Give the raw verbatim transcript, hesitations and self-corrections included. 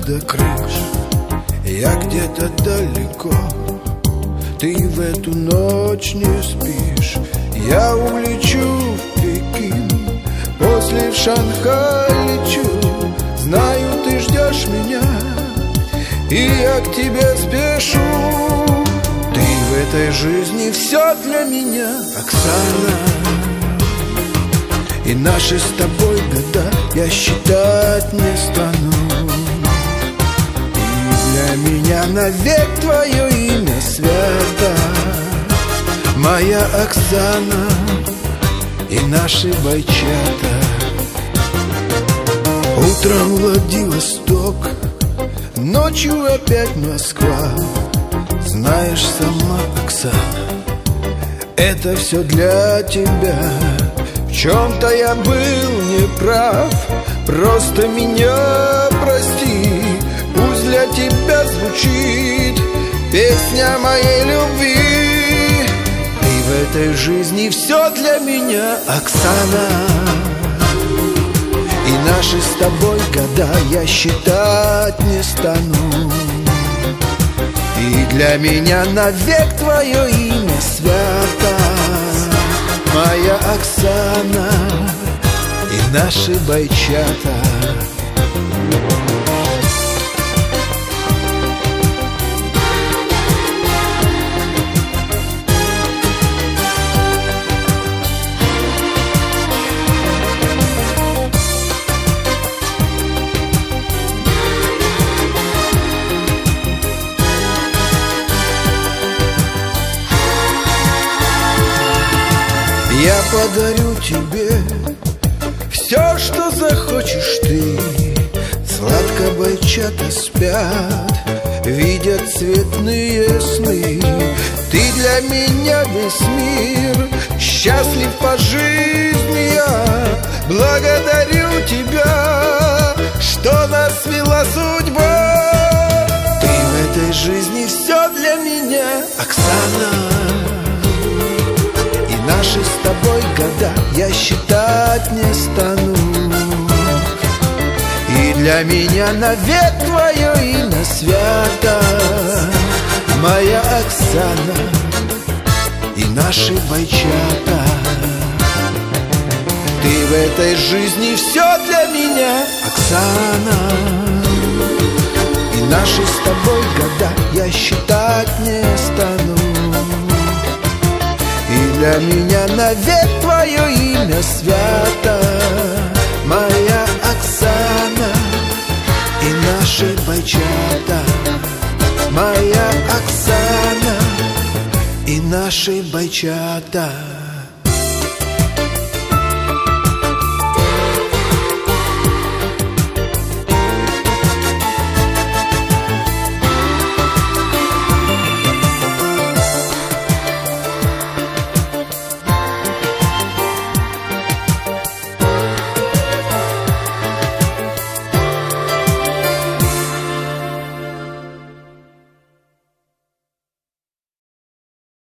до крыш, я где-то далеко. Ты в эту ночь не спишь. Я улечу в Пекин, после в Шанхай лечу. Знаю, ты ждешь меня, и я к тебе спешу. Ты в этой жизни все для меня, Оксана. И наши с тобой года я считать не стану. И для меня навек твое имя свято, моя Оксана и наши бойчата. Утром Владивосток, ночью опять Москва. Знаешь сама, Оксана, это все для тебя. В чем-то я был неправ, просто меня прости. Пусть для тебя звучит песня моей любви. И в этой жизни все для меня, Оксана. И наши с тобой года я считать не стану. И для меня навек твое имя свято, моя Оксана и наши бойчата. Я подарю тебе все, что захочешь ты. Сладко бойчата спят, видят цветные сны. Ты для меня весь мир, счастлив по жизни я. Благодарю тебя, что нас свела судьба. Ты в этой жизни все для меня, Оксана. Наши с тобой года я считать не стану. И для меня навек твое имя свято, моя Оксана и наши бойчата. Ты в этой жизни все для меня, Оксана. И наши с тобой года я считать не стану. И для меня навек твое имя свято, моя Оксана и наши бойчата. Моя Оксана и наши бойчата.